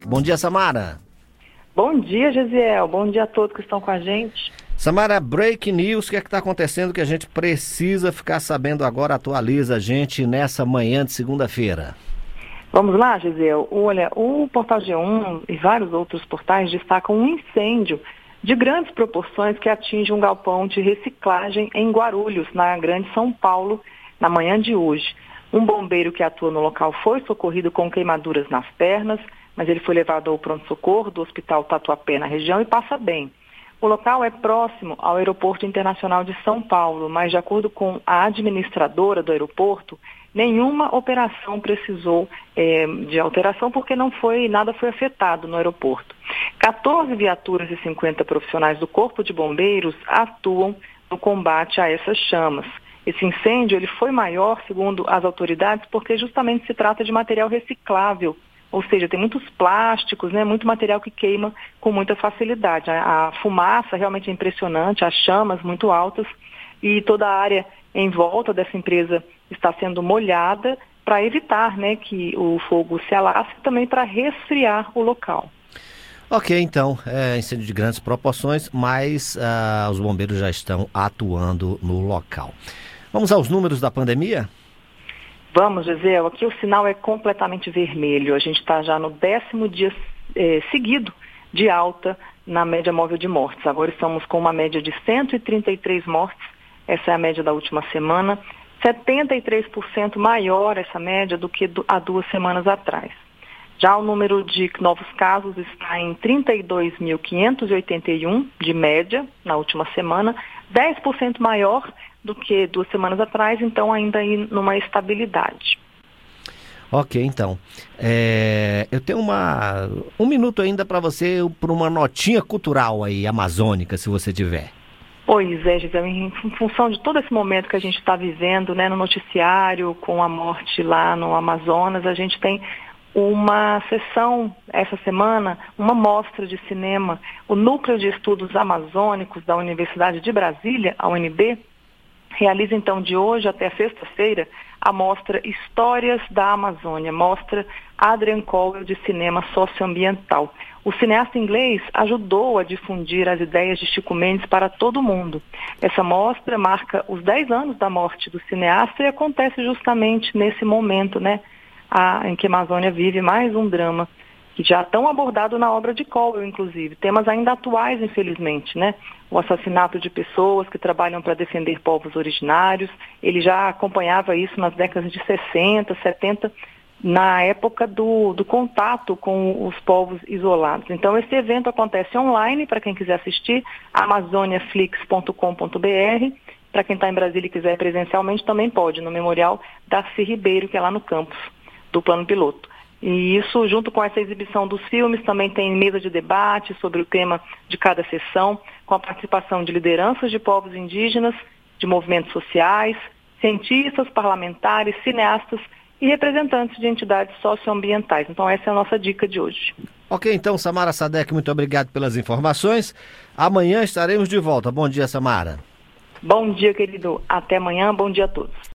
Bom dia, Samara. Bom dia, Gesiel. Bom dia a todos que estão com a gente. Samara, break news, o que é que está acontecendo que a gente precisa ficar sabendo agora? Atualiza a gente nessa manhã de segunda-feira. Vamos lá, Gesiel. Olha, o Portal G1 e vários outros portais destacam um incêndio de grandes proporções que atinge um galpão de reciclagem em Guarulhos, na Grande São Paulo, na manhã de hoje. Um bombeiro que atua no local foi socorrido com queimaduras nas pernas, mas ele foi levado ao pronto-socorro do Hospital Tatuapé, na região, e passa bem. O local é próximo ao Aeroporto Internacional de São Paulo, mas de acordo com a administradora do aeroporto, nenhuma operação precisou de alteração porque nada foi afetado no aeroporto. 14 viaturas e 50 profissionais do Corpo de Bombeiros atuam no combate a essas chamas. Esse incêndio ele foi maior, segundo as autoridades, porque justamente se trata de material reciclável. Ou seja, tem muitos plásticos, muito material que queima com muita facilidade. A fumaça realmente é impressionante, as chamas muito altas e toda a área em volta dessa empresa está sendo molhada para evitar que o fogo se alastre e também para resfriar o local. Ok, então, incêndio de grandes proporções, mas os bombeiros já estão atuando no local. Vamos aos números da pandemia? Vamos, Gisele, aqui o sinal é completamente vermelho. A gente está já no 10º dia seguido de alta na média móvel de mortes. Agora estamos com uma média de 133 mortes, essa é a média da última semana, 73% maior essa média do que há 2 semanas atrás. Já o número de novos casos está em 32.581 de média na última semana, 10% maior do que 2 semanas atrás, então ainda aí numa estabilidade. Ok, então. Eu tenho um minuto ainda para você, por uma notinha cultural aí, amazônica, se você tiver. Pois é, Gisele, em função de todo esse momento que a gente está vivendo, no noticiário, com a morte lá no Amazonas, a gente tem uma sessão, essa semana, uma mostra de cinema. O Núcleo de Estudos Amazônicos da Universidade de Brasília, a UNB, realiza então de hoje até sexta-feira a mostra Histórias da Amazônia, mostra Adrian Cowell de cinema socioambiental. O cineasta inglês ajudou a difundir as ideias de Chico Mendes para todo mundo. Essa mostra marca os 10 anos da morte do cineasta e acontece justamente nesse momento, em que a Amazônia vive mais um drama, que já tão abordado na obra de Cowell, inclusive. Temas ainda atuais, infelizmente, O assassinato de pessoas que trabalham para defender povos originários. Ele já acompanhava isso nas décadas de 60, 70, na época do contato com os povos isolados. Então, esse evento acontece online, para quem quiser assistir, amazoniaflix.com.br. Para quem está em Brasília e quiser presencialmente, também pode, no Memorial Darcy Ribeiro, que é lá no campus do Plano Piloto. E isso, junto com essa exibição dos filmes, também tem mesa de debate sobre o tema de cada sessão, com a participação de lideranças de povos indígenas, de movimentos sociais, cientistas, parlamentares, cineastas e representantes de entidades socioambientais. Então essa é a nossa dica de hoje. Ok, então, Samara Sadek, muito obrigado pelas informações. Amanhã estaremos de volta. Bom dia, Samara. Bom dia, querido. Até amanhã. Bom dia a todos.